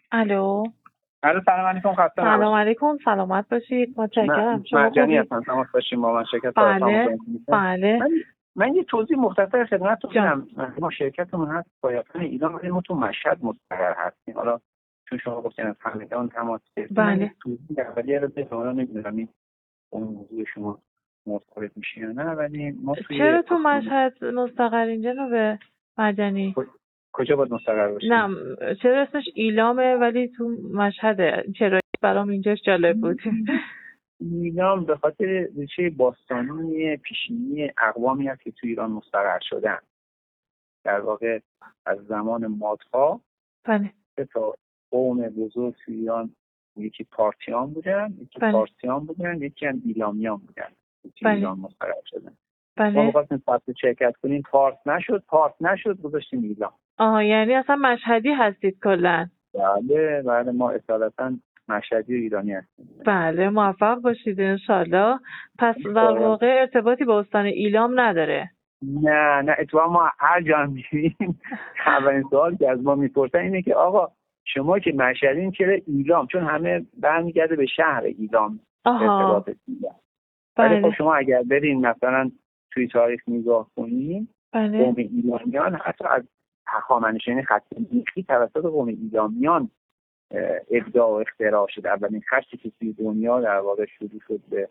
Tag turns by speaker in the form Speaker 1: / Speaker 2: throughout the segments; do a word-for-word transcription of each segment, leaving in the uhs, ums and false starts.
Speaker 1: الو.
Speaker 2: الو سلام علیکم. خسته
Speaker 1: سلام علیکم، سلامت باشید. متشکرم. شما
Speaker 2: مجانی هستم. تماس داشتیم با من شرکت
Speaker 1: بله بله.
Speaker 2: من من یه توضیح مختصر خدمتتون بدم. ما شرکتمون هست پایافن ایران، ولی ما تو مشهد مستقر هستیم. حالا چون شما گفتین از همدان تماس گرفتید،
Speaker 1: بله.
Speaker 2: توضیح اولیه رو بدم. حالا نمیدونم این اون موضوع شما مرتبط میشه یا نه، ولی ما توی
Speaker 1: چرا تو مشهد مستقرین جناب مجانی؟
Speaker 2: کجا باید مستقر باشیم؟
Speaker 1: نه چرا اسمش ایلامه ولی تو مشهده؟ چرا برام اینجاش جالب بود.
Speaker 2: ایلام به خاطر ریشه باستانی پیشینی اقوامی هست که تو ایران مستقر شدن. در واقع از زمان مادها
Speaker 1: بله.
Speaker 2: سه تا قوم بزرگ تو ایران، یکی پارتیان بودن، یکی
Speaker 1: بله.
Speaker 2: پارسیان بودن، یکی هم ایلامیان بودن تو
Speaker 1: بله.
Speaker 2: ایران مستقر شدن.
Speaker 1: بله.
Speaker 2: ما می‌خواستیم فصل شرکت کنیم، پارس نشد، پارس نشد، گذاشتیم ایلام.
Speaker 1: آها، یعنی اصلا مشهدی هستید کلاً؟
Speaker 2: بله بله، ما اصالتاً مشهدی و ایرانی هستیم.
Speaker 1: بله، موفق باشید انشالله. پس در واقع ارتباطی با استان ایلام نداره؟
Speaker 2: نه نه، اتفاقا ما هر جا میریم اولین سوال که از ما میپرسن اینه که آقا شما که مشهدین چرا ایلام؟ چون همه برمیگرده به شهر ایلام ارتباط ایلام. ولی خب شما اگر برین مثلا توی تاریخ نگاه کنین،
Speaker 1: بله.
Speaker 2: قوم ایلامیان حتی از هخامنشیان خط میخی توسط قوم ایلامیان ابداع و اختراع شده. اولین خطی که توی دنیا در واقع شروع شد به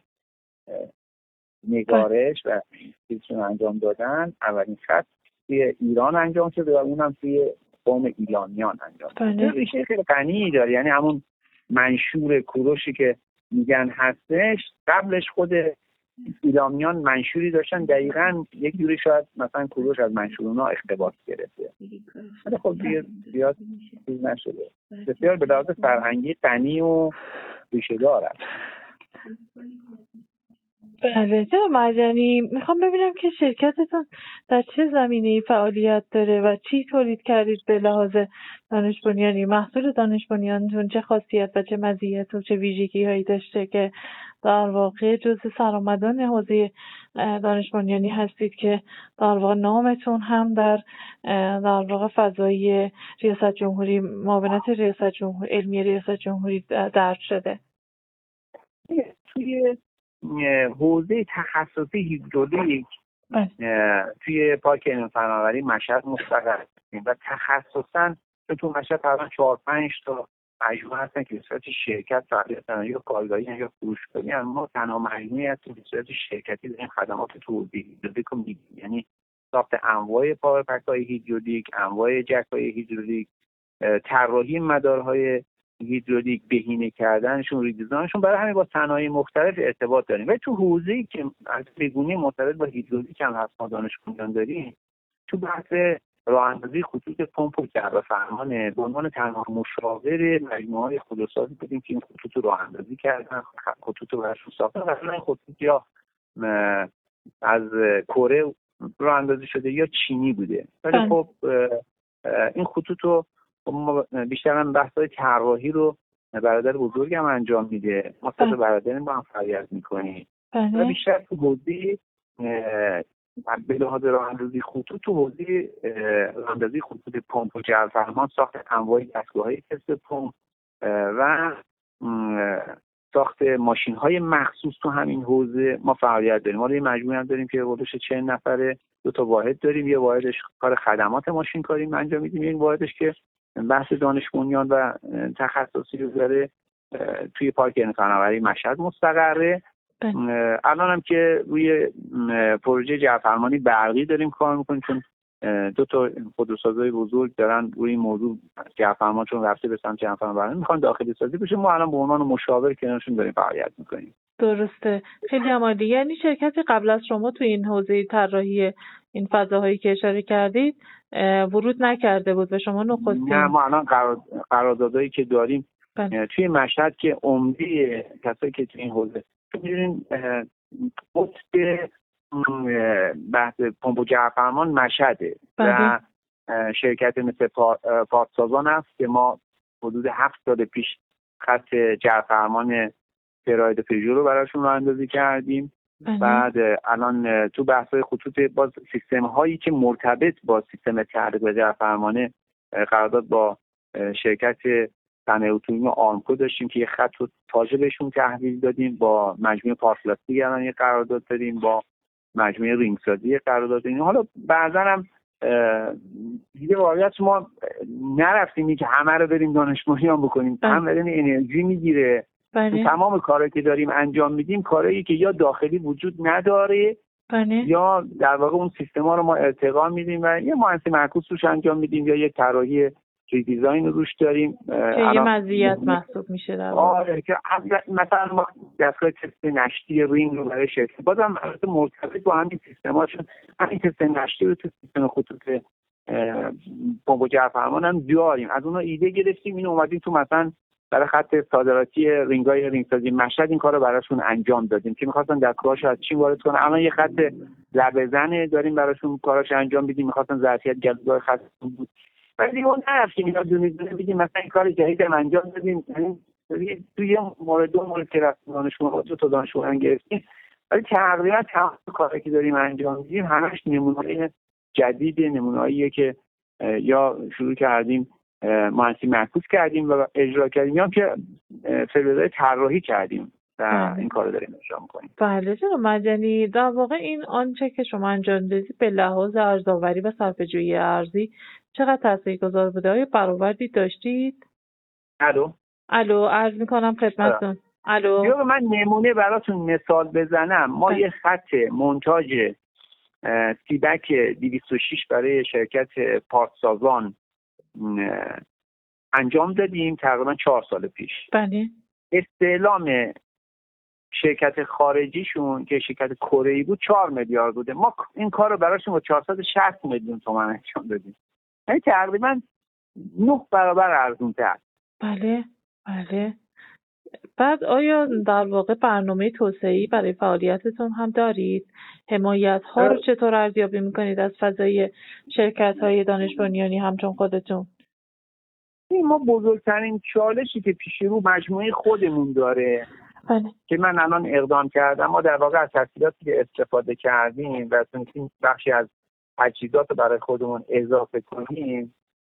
Speaker 2: نگارش و چیزشون انجام دادن، اولین خط توی ایران انجام شده و اونم توی قوم ایلامیان انجام شده. ریشه خیلی غنی داره، یعنی همون منشور کوروشی که میگن هستش، قبلش خود ایلامیان منشوری داشتن دقیقاً یک جوری، شاید مثلا کوروش از منشور اونا اقتباس گرفته، ولی خب دیگه زیاد چیز نشده. بسیار به لحاظ فرهنگی غنی و ریشه داره.
Speaker 1: بله جناب مجانی، میخوام ببینم که شرکتتون در چه زمینه‌ای فعالیت داره و چی تولید کردید به لحاظ دانش بنیانی؟ محصول دانش بنیانتون چه خاصیت و چه مزیت و چه ویژگی هایی داشته که در واقع جزء سرآمدان حوزه دانش بنیانی هستید که در واقع نامتون هم در در واقع فضای ریاست جمهوری، معاونت ریاست جمهوری، علمی ریاست جمهوری درج شده؟
Speaker 2: توی حوزه تخصصی هیدرولیک توی پارک علمی فناوری مشهد مستقر هستیم و تخصصاً تو مشهد تقریبا چهار پنج تا مجموعه هستن که به صورت شرکت فعالیت دارن، یا کارگاهی یا فروشگاهی. ما تنها مجموعه‌ای هستیم به صورت شرکتی داریم خدمات تو حوزه هیدرولیک رو میدیم، یعنی ساخت انواع پاورپک‌های هیدرولیک، انواع جک‌های هیدرولیک، طراحی مدارهای هیدرولیک، بهینه کردنشون، ریدیزاینشون. برای همین با صنایع مختلف ارتباط داریم. و تو حوزه‌ای که از بگونی مرتبط با هیدرولیک هم هست، ما دانش بنیان داریم. تو بحث راه‌اندازی خطوط پمپ و جعبه فرمان به عنوان تنها مشاور مجموعه‌های خودروسازی بودیم که این خطوط رو راه‌اندازی کردن، خطوط رو براشون ساختن. مثلا این خطوط یا از کره راه‌اندازی شده یا چینی بوده، ولی خب این خطوط رو ما بیشتر هم بحث‌های طراحی رو برادر بزرگم انجام میده، ما سه تا برادریم با هم فعالیت می‌کنیم و بیشتر تو حوزه به لحاظ راه‌اندازی خطوط، تو حوزه راه‌اندازی خطوط پمپ و جعبه فرمان، ساخت انواع دستگاه‌های تست پمپ و ساخت ماشین‌های مخصوص تو همین حوزه ما فعالیت داریم. ما یه مجموعه هم داریم که حدود چهل نفره، دو تا واحد داریم. یه واحدش کار خدمات ماشین کاری انجام میدیم، یک واحدش که بحث دانش بنیان و تخصصی رو داره توی پارک علمی فناوری مشهد مستقره. الان هم که روی پروژه جعفرمانی برقی داریم کار میکنیم، چون دو تا خودروسازهای بزرگ دارن روی این موضوع جعفرمان چون رفته به سمت جعفرمانی میخوان داخلی سازی بشه. ما الان به عنوان مشاور کنارشون داریم فعالیت میکنیم.
Speaker 1: درسته، خیلی عالی. یعنی شرکتی قبل از شما تو این حوزه طراحی این فضاهایی که اشاره کردید ورود نکرده بود و شما نخستین؟
Speaker 2: نه، ما الان قرار قراردادایی که داریم بله. توی مشهد که عمده کسایی که توی این حوزه می‌بینین قطب بحث پمپ و جعفرمان مشهده بله. و شرکت مثل پارتسازان هست که ما حدود هفت سال پیش خط جعفرمان فراید پژو رو براشون راه‌اندازی کردیم. بله. بعد الان تو بحث‌های خطوط باز سیستم هایی که مرتبط با سیستم تحریک و جعفرمانه قرارداد با شرکت صنایع اتومبیل آرمکو داشتیم که یه خط رو تازه بهشون تحویل دادیم، با مجموعه پارسلاتی الان یه قرارداد داریم، با مجموعه رینگسازی قرارداد داریم. حالا بعضا هم دیگه واقعیت ما نرفتیم که همه رو بریم دانش بنیان بکنیم، هم بدن انرژی میگیره. تمام کارهایی که داریم انجام میدیم کارهایی که یا داخلی وجود نداره
Speaker 1: بله.
Speaker 2: یا در واقع اون سیستما رو ما ارتقا میدیم و یه مهندسی معکوس روش انجام میدیم یا یه طراحی ریدیزاین رو روش داریم
Speaker 1: که یه مزیت محسوب میشه در واقع.
Speaker 2: آره که مثلا ما دستگاه تست نشتی رینگ رو برای شرکت بازم البته مرتبط با همین سیستماشون، همین تست نشتی رو تو سیستم خطوط پمپ و جرفرمان هم داریم، از اونها ایده گرفتیم، اینو اومدیم تو مثلا برای خط صادراتی رینگای رینگسازی مشهد این کارو براشون انجام دادیم که می‌خواستن دستگاهاشو از چین وارد کنن. الان یه خط لبه‌زن داریم براشون کاراش انجام بدیم، می‌خواستن ظرفیت گلوگاه خط بود ولی اون نرفتیم اینا دونه دونه بگیم مثلا این کار جدید انجام دادیم. یعنی توی مورد دو مورد که دانشجو دو تا دانشجو گرفتیم ولی تقریبا تمام کاری که داریم انجام میدیم همش نمونه‌های جدید، نمونه‌ایه که یا شروع کردیم مهندسی معکوس کردیم و اجرا کردیم یا که فعالیت طراحی کردیم و این کارو داریم اجرا می‌کنیم.
Speaker 1: بله جناب مجنی، در واقع این آنچه که شما انجام دادید به لحاظ ارزآوری و صرفه‌جویی ارزی چقدر تاثیرگذار بوده؟ آیا برآوردی داشتید؟
Speaker 2: الو
Speaker 1: الو عرض می‌کنم خدمتتون. الو
Speaker 2: یا من نمونه براتون مثال بزنم. ما
Speaker 1: بله.
Speaker 2: یه خط مونتاژ سیبک دویست و شش برای شرکت پارتسازان انجام دادیم تقریبا چهار سال پیش.
Speaker 1: بله.
Speaker 2: استعلام شرکت خارجیشون که شرکت کره‌ای بود چهار میلیارد بوده. ما این کار رو براشون با چهارصد و شصت میلیون تومان انجام دادیم. یعنی تقریبا نه برابر ارزان‌تر.
Speaker 1: بله بله. بعد آیا در واقع برنامه توسعه‌ای برای فعالیتتون هم دارید؟ حمایت‌ها رو چطور ارزیابی می‌کنید از فضای شرکت‌های دانش بنیانی همچون خودتون؟
Speaker 2: ما بزرگترین چالشی که پیش رو مجموعه خودمون داره
Speaker 1: بله.
Speaker 2: که من الان اقدام کردم، ما در واقع از تسهیلاتی که استفاده کردیم و تونستیم بخشی از تجهیزات رو برای خودمون اضافه کنیم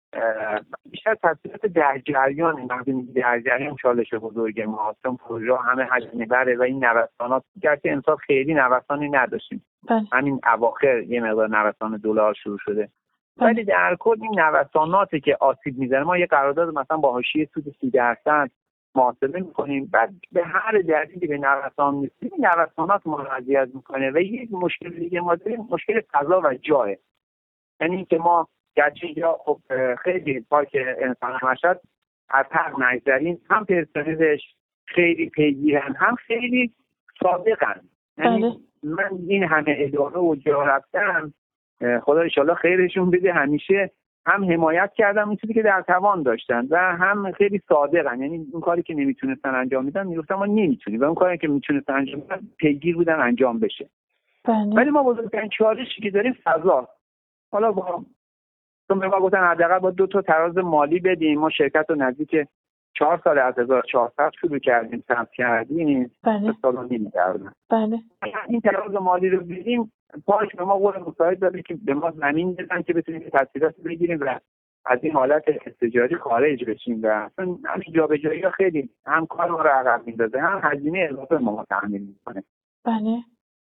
Speaker 2: بیشتر تسهیلات در جریان مردمی در جریان چالش بزرگ ما هستم. پروژه همه هزینه بره و این نوسانات گرچه امسال خیلی نوسانی نداشتیم.
Speaker 1: بله.
Speaker 2: همین اواخر یه مقدار نوسان دلار شروع شده.
Speaker 1: بله.
Speaker 2: ولی در کل این نوساناتی که آسیب میزنه ما یه قرارداد مثلا با حاشیه سود سی درصد محاسبه میکنیم، بعد به هر دلیلی به نوسان میرسیم این نوسانات ما رو اذیت میکنه و یک مشکل دیگه ما داریم مشکل فضا و جاه. یعنی که ما گرچه اینجا خب خیلی پارک انسان مشهد از حق نگذریم، هم پرسنلش خیلی پیگیرن هم خیلی صادقن. یعنی من این همه اداره و جا رفتم خدا انشالله خیرشون بده، همیشه هم حمایت کردم این چیزی که در توان داشتن و هم خیلی صادقن. یعنی اون کاری که نمیتونستن انجام میدن میگفتن ما نمیتونیم و اون کاری که میتونستن انجام بدن پیگیر بودن انجام بشه.
Speaker 1: بله.
Speaker 2: ولی ما بزرگترین چالشی که داریم فضا. حالا با تو به ما گفتن حداقل با دو تا تراز مالی بدیم. ما شرکت رو نزدیک چهار سال از هزار و چهارصد شروع کردیم ثبت کردیم.
Speaker 1: بله.
Speaker 2: سال و نیم کردیم.
Speaker 1: بله.
Speaker 2: این تراز مالی رو بدیم پاک به ما قول مساعد داده که به ما زمین بدن که بتونیم تسهیلات بگیریم و از این حالت استجاری خارج بشیم و همین جابجایی‌ها خیلی هم کار ما رو عقب میندازه هم هزینه اضافه ما تحمیل میکنه.
Speaker 1: بله.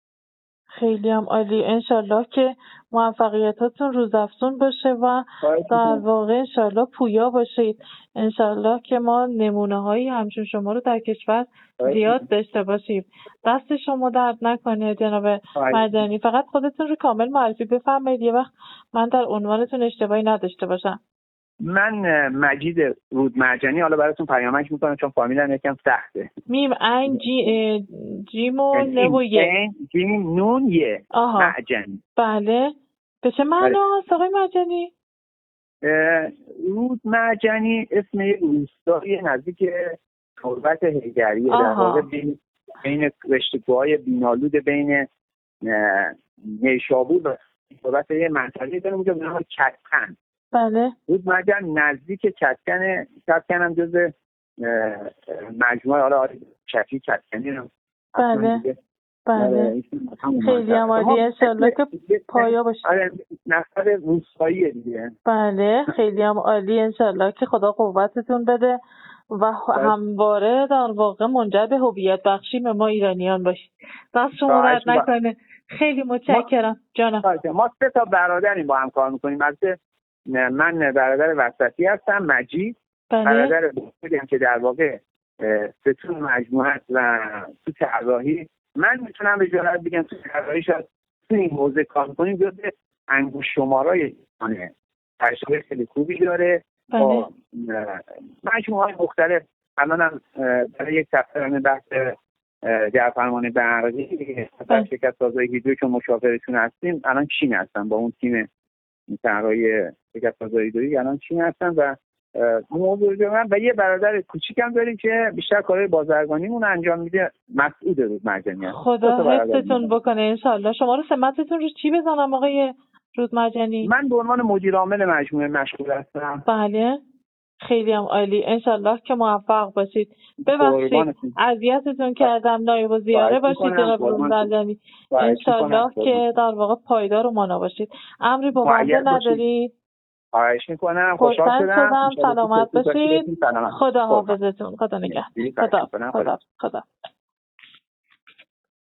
Speaker 1: خیلی هم عالی. انشالله که موفقیتاتون روزافزون باشه و در واقع انشالله پویا باشید. انشالله که ما نمونه هایی همچون شما رو در کشور زیاد داشته باشیم. دست شما درد نکنه جناب مجنی. فقط خودتون رو کامل معرفی بفرمایید یه وقت من در عنوانتون اشتباهی نداشته باشم.
Speaker 2: من مجید رودمرجانی، حالا براتون پیامک میکنم چون فامیلم یکم سخته.
Speaker 1: میم عین جی جیم و ن و ی
Speaker 2: جیم نون ی مرجانی.
Speaker 1: بله. به چه معنا است آقای مرجانی؟
Speaker 2: رودمرجانی اسم یه روستایی نزدیک تربت حیدریه، در واقع بین بین رشته‌کوهای بینالود بین نیشابور و تربت یه منطقه‌ای داریم اونجا به نام کتکن.
Speaker 1: بله.
Speaker 2: رودمرجان نزدیک کتکن. کتکن هم جز مجموعه حالا شفی کتکنی رو.
Speaker 1: بله. بله. خیلی هم عالی. انشالله که پایا باشه.
Speaker 2: آره نفر روستاییه دیگه.
Speaker 1: بله. خیلی هم عالی. انشالله که خدا قوتتون بده و همواره در واقع منجر به هویت بخشی به ما ایرانیان باشید. دست شما درد نکنه. خیلی متشکرم جانم.
Speaker 2: ما سه تا برادریم با هم کار میکنیم. البته من برادر وسطی هستم، مجید. بله. برادر بزرگم که در واقع ستون مجموعه و تو طراحی. من میتونم به جرئت بگم تو طراحی شاید تو این حوزه کار میکنیم جز انگوش شمارای ایرانه. تجربه خیلی خوبی داره. بله. با مجموعه های مختلف. الان هم برای یک سفرانه بحث در فرمان برقی در شرکت سازهای هیدروی که مشاورتون هستیم الان چین هستن، با اون تیم طراحی شرکت سازهای هیدروی الان چین هستن و موضوع من و یه برادر کوچیکم داریم که بیشتر کارهای بازرگانیمون انجام میده، مسعود رودمرجانی.
Speaker 1: خدا حفظتون بکنه انشالله. شما رو سمتتون رو چی بزنم آقای رودمرجانی؟
Speaker 2: من به عنوان مدیر عامل مجموعه مشغول هستم.
Speaker 1: بله خیلی هم عالی. انشالله که موفق باشید. ببخشید اذیتتون کردم، نایب الزیاره باشید جناب رودمرجانی. انشالله که در واقع پایدار و مانا باشید. امری با بنده ندارید؟
Speaker 2: خواهش میکنم. خوشحال شدم.
Speaker 1: سلامت باشید. خدا حافظتون. خدا نگهدار. خدا خدا خدا